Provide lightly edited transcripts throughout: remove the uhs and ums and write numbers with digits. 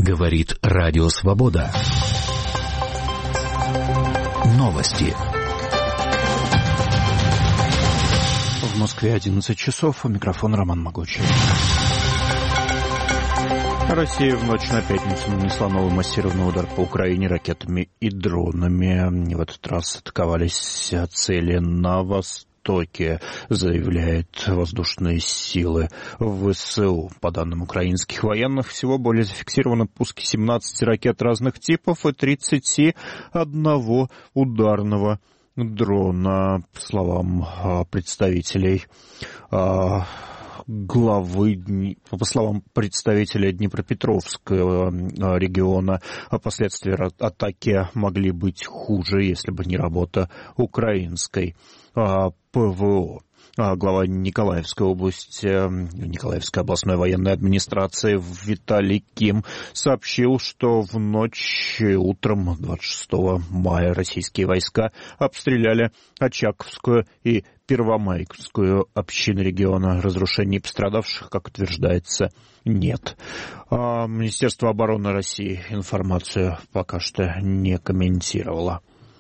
Говорит Радио Свобода. Новости. В Москве 11 часов. У микрофона Роман Могучий. Россия в ночь на пятницу нанесла новый массированный удар по Украине ракетами и дронами. В этот раз атаковались цели на востоке, заявляют воздушные силы ВСУ. По данным украинских военных, всего были зафиксированы пуски 17 ракет разных типов и 31 ударного дрона. По словам представителей по словам представителя Днепропетровского региона, последствия атаки могли быть хуже, если бы не работа украинской ПВО. Глава Николаевской области, Николаевской областной военной администрации Виталий Ким сообщил, что в ночь и утром 26 мая российские войска обстреляли Очаковскую и Первомайскую общины региона. Разрушений пострадавших, как утверждается, нет. Министерство обороны России информацию пока что не комментировало.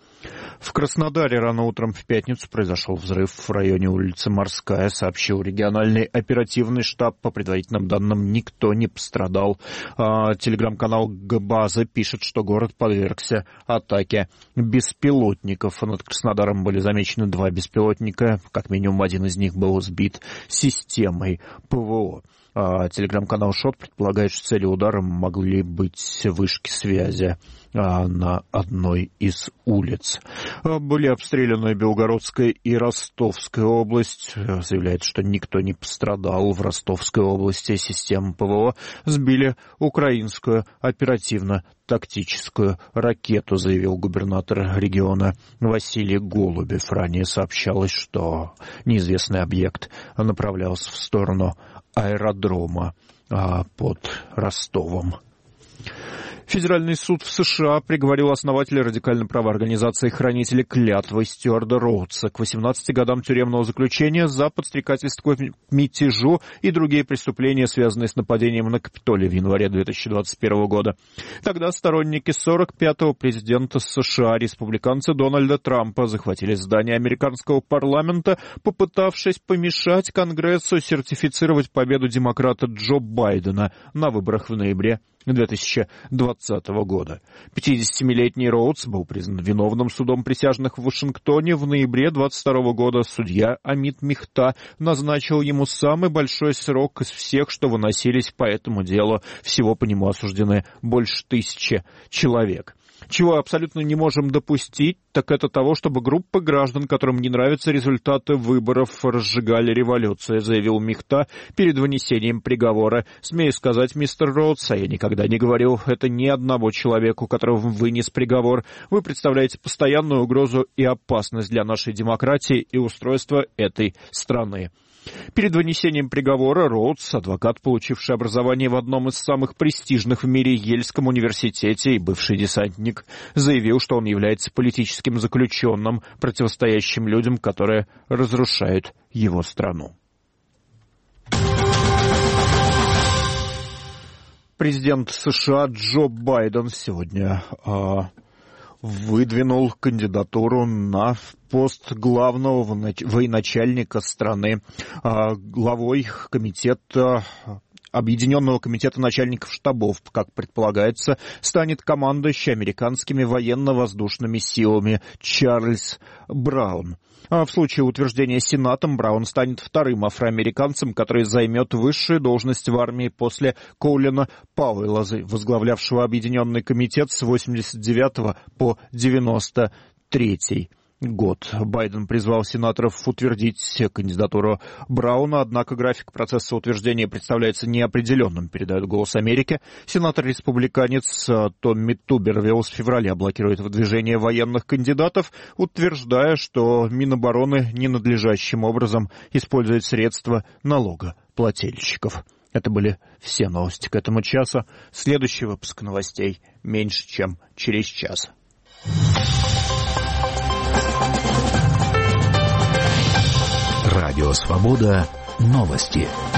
В Краснодаре рано утром в пятницу произошел взрыв в районе улицы Морская, сообщил региональный оперативный штаб. По предварительным данным, никто не пострадал. Телеграм-канал ГБАЗа пишет, что город подвергся атаке беспилотников. Над Краснодаром были замечены 2 беспилотника. Как минимум один из них был сбит системой ПВО. Телеграм-канал ШОТ предполагает, что целью удара могли быть вышки связи на одной из улиц. Были обстреляны Белгородская и Ростовская область. Заявляет, что никто не пострадал. В Ростовской области системы ПВО сбили украинскую оперативно-тактическую ракету, заявил губернатор региона Василий Голубев. Ранее сообщалось, что неизвестный объект направлялся в сторону аэродрома под Ростовом. Федеральный суд в США приговорил основателя радикальной правой организации «Хранители клятвы» Стюарта Роудса к 18 годам тюремного заключения за подстрекательство к мятежу и другие преступления, связанные с нападением на Капитолий в январе 2021 года. Тогда сторонники 45-го президента США, республиканца Дональда Трампа, захватили здание американского парламента, попытавшись помешать Конгрессу сертифицировать победу демократа Джо Байдена на выборах в ноябре 2020 года. 57-летний Роудс был признан виновным судом присяжных в Вашингтоне. В ноябре 2022 года судья Amit Mehta назначил ему самый большой срок из всех, что выносились по этому делу. Всего по нему осуждены больше 1000 человек. Чего абсолютно не можем допустить, так это того, чтобы группы граждан, которым не нравятся результаты выборов, разжигали революцию, заявил Мехта перед вынесением приговора. Смею сказать, мистер Роудс, я никогда не говорил это ни одному человеку, которому вынес приговор. Вы представляете постоянную угрозу и опасность для нашей демократии и устройства этой страны. Перед вынесением приговора Роудс, адвокат, получивший образование в одном из самых престижных в мире Ельском университете и бывший десантник, заявил, что он является политическим заключенным, противостоящим людям, которые разрушают его страну. Президент США Джо Байден сегодня выдвинул кандидатуру на пост главного военачальника страны. Главой Объединенного комитета начальников штабов, как предполагается, станет командующий американскими военно-воздушными силами Чарльз Браун. В случае утверждения Сенатом Браун станет вторым афроамериканцем, который займет высшую должность в армии после Колина Пауэлла, возглавлявшего Объединенный комитет с 89 по 93 год. Байден призвал сенаторов утвердить кандидатуру Брауна, однако график процесса утверждения представляется неопределенным, передает «Голос Америки». Сенатор-республиканец Томми Тубервилл с февраля блокирует выдвижение военных кандидатов, утверждая, что Минобороны ненадлежащим образом использует средства налогоплательщиков. Это были все новости к этому часу. Следующий выпуск новостей меньше, чем через час. Радио «Свобода». Новости.